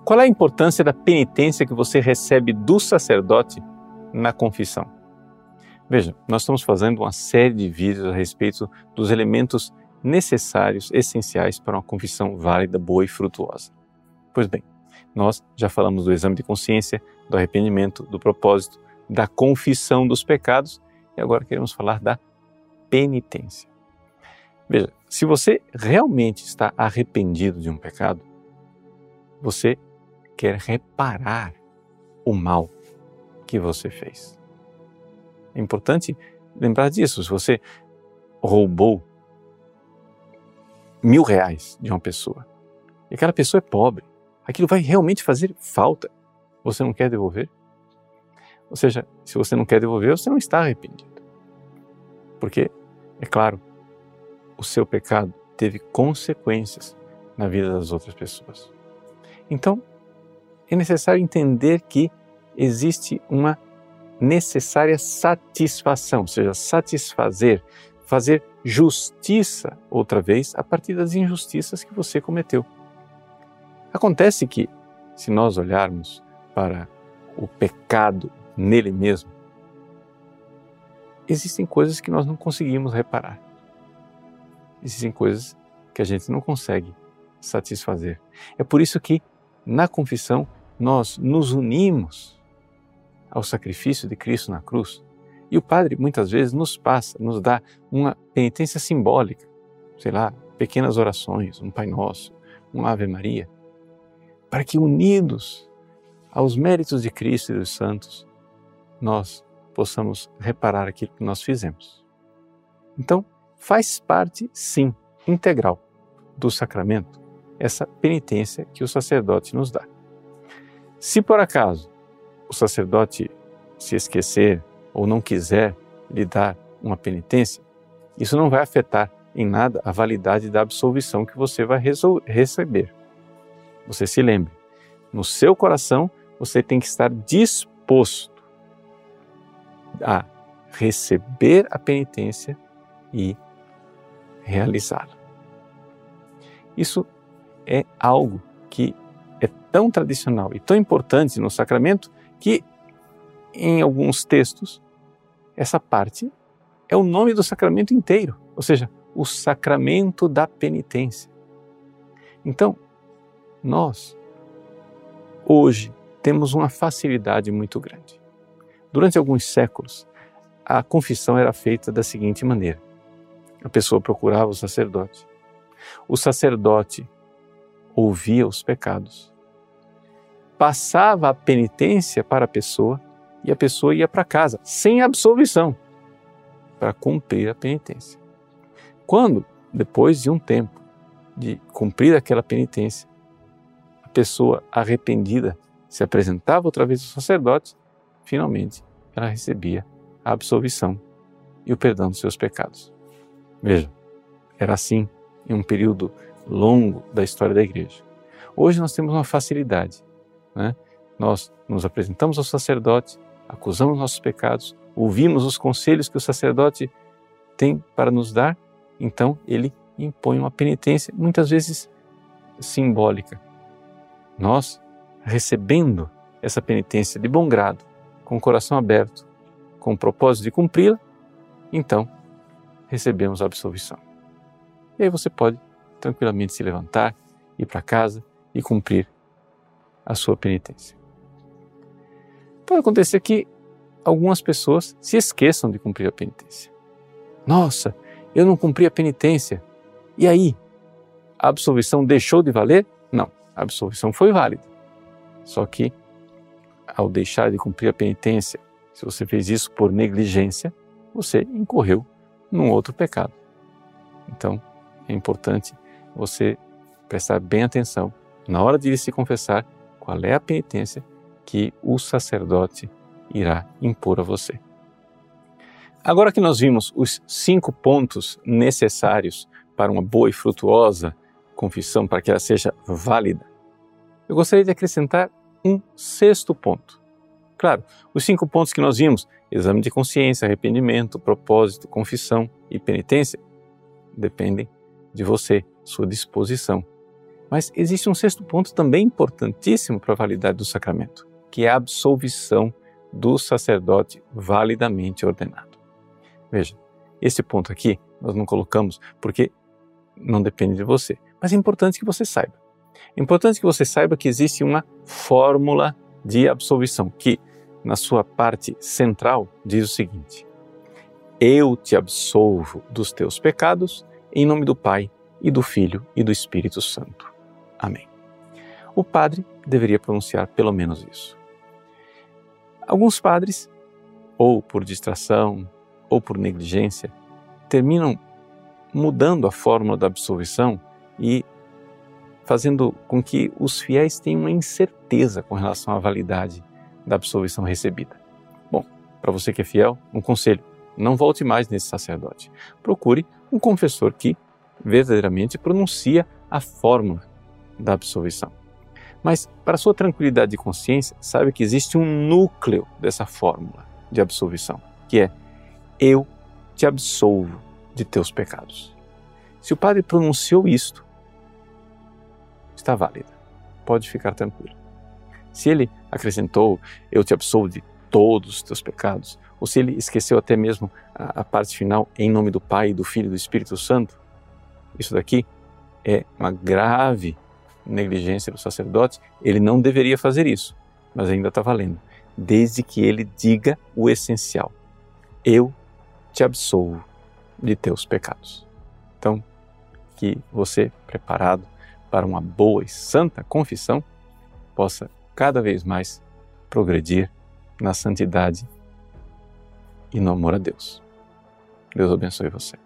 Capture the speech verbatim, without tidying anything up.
Qual é a importância da penitência que você recebe do sacerdote na confissão? Veja, nós estamos fazendo uma série de vídeos a respeito dos elementos necessários, essenciais para uma confissão válida, boa e frutuosa. Pois bem, nós já falamos do exame de consciência, do arrependimento, do propósito, da confissão dos pecados e agora queremos falar da penitência. Veja, se você realmente está arrependido de um pecado, você quer reparar o mal que você fez. É importante lembrar disso. Se você roubou mil reais de uma pessoa e aquela pessoa é pobre, aquilo vai realmente fazer falta. Você não quer devolver? Ou seja, se você não quer devolver, você não está arrependido. Porque, é claro, o seu pecado teve consequências na vida das outras pessoas. Então, é necessário entender que existe uma necessária satisfação, ou seja, satisfazer, fazer justiça outra vez a partir das injustiças que você cometeu. Acontece que, se nós olharmos para o pecado nele mesmo, existem coisas que nós não conseguimos reparar. Existem coisas que a gente não consegue satisfazer. É por isso que, na confissão, nós nos unimos ao sacrifício de Cristo na cruz e o Padre muitas vezes nos passa, nos dá uma penitência simbólica, sei lá, pequenas orações, um Pai Nosso, um Ave Maria, para que unidos aos méritos de Cristo e dos santos, nós possamos reparar aquilo que nós fizemos. Então, faz parte, sim, integral do sacramento, essa penitência que o sacerdote nos dá. Se por acaso o sacerdote se esquecer ou não quiser lhe dar uma penitência, isso não vai afetar em nada a validade da absolvição que você vai receber. Você se lembre, no seu coração você tem que estar disposto a receber a penitência e realizá-la. Isso é algo que é tão tradicional e tão importante no sacramento que, em alguns textos, essa parte é o nome do sacramento inteiro, ou seja, o sacramento da penitência. Então, nós, hoje, temos uma facilidade muito grande. Durante alguns séculos, a confissão era feita da seguinte maneira. A pessoa procurava o sacerdote. O sacerdote ouvia os pecados, passava a penitência para a pessoa e a pessoa ia para casa, sem absolvição, para cumprir a penitência. Quando, depois de um tempo de cumprir aquela penitência, a pessoa arrependida se apresentava outra vez ao sacerdote, finalmente ela recebia a absolvição e o perdão dos seus pecados. Veja, era assim em um período longo da história da igreja. Hoje nós temos uma facilidade, né? Nós nos apresentamos ao sacerdote, acusamos nossos pecados, ouvimos os conselhos que o sacerdote tem para nos dar, então ele impõe uma penitência, muitas vezes simbólica. Nós, recebendo essa penitência de bom grado, com o coração aberto, com o propósito de cumpri-la, então recebemos a absolvição. E aí você pode tranquilamente se levantar, ir para casa e cumprir a sua penitência. Pode acontecer que algumas pessoas se esqueçam de cumprir a penitência. Nossa, eu não cumpri a penitência. E aí? A absolvição deixou de valer? Não, a absolvição foi válida. Só que, ao deixar de cumprir a penitência, se você fez isso por negligência, você incorreu num outro pecado. Então, é importante você prestar bem atenção na hora de se confessar qual é a penitência que o sacerdote irá impor a você. Agora que nós vimos os cinco pontos necessários para uma boa e frutuosa confissão, para que ela seja válida, eu gostaria de acrescentar um sexto ponto. Claro, os cinco pontos que nós vimos, exame de consciência, arrependimento, propósito, confissão e penitência, dependem de você, sua disposição. Mas existe um sexto ponto também importantíssimo para a validade do sacramento, que é a absolvição do sacerdote validamente ordenado. Veja, esse ponto aqui nós não colocamos porque não depende de você, mas é importante que você saiba. É importante que você saiba que existe uma fórmula de absolvição, que na sua parte central diz o seguinte: eu te absolvo dos teus pecados em nome do Pai e do Filho e do Espírito Santo. Amém. O padre deveria pronunciar pelo menos isso. Alguns padres, ou por distração, ou por negligência, terminam mudando a fórmula da absolvição e fazendo com que os fiéis tenham uma incerteza com relação à validade da absolvição recebida. Bom, para você que é fiel, um conselho: não volte mais nesse sacerdote. Procure um confessor que verdadeiramente pronuncia a fórmula da absolvição. Mas, para sua tranquilidade de consciência, saiba que existe um núcleo dessa fórmula de absolvição, que é: eu te absolvo de teus pecados. Se o padre pronunciou isto, está válida. Pode ficar tranquilo. Se ele acrescentou: eu te absolvo de todos os teus pecados, ou se ele esqueceu até mesmo a, a parte final, em nome do Pai, do Filho e do Espírito Santo, isso daqui é uma grave negligência do sacerdote. Ele não deveria fazer isso, mas ainda está valendo, desde que ele diga o essencial: eu te absolvo de teus pecados. Então, que você, preparado para uma boa e santa confissão, possa cada vez mais progredir na santidade e no amor a Deus. Deus abençoe você.